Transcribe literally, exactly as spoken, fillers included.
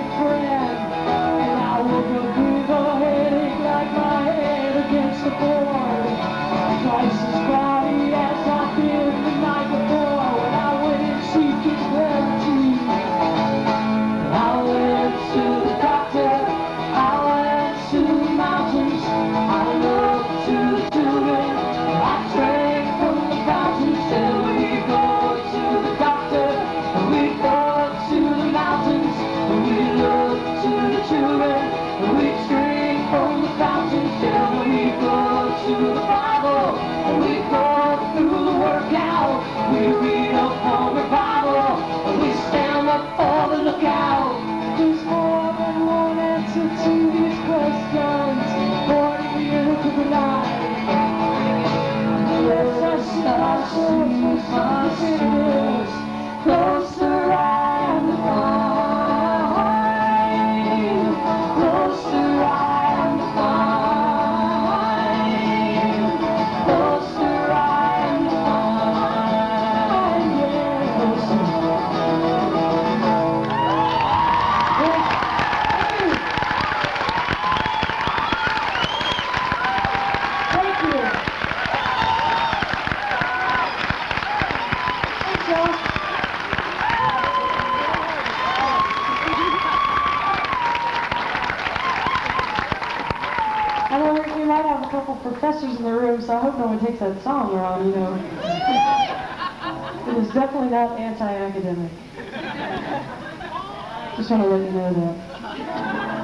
good friend. And I woke up with a headache like my head against the board. Twice as cloudy as I'd been the night before when I went seeking clarity. I went to the doctor, I went to the mountains, I looked to the children, I drank from the fountains. Then we go to the doctor, and we go to the mountains, and we look to the children, and we drink from the fountains. Then we go to the Bible, and we go through the workout, we read up on revival, and we stand up for the lookout. There's more than one answer to these questions, morning, the end of the night. Yes, I see my soul's responsibilities closer and fine, closer and fine, closer and fine, yeah, closer. Thank you. Thanks, y'all. I know we we might have a couple professors in the room, so I hope no one takes that song wrong, you know. It is definitely not anti-academic. Just want to let you know that.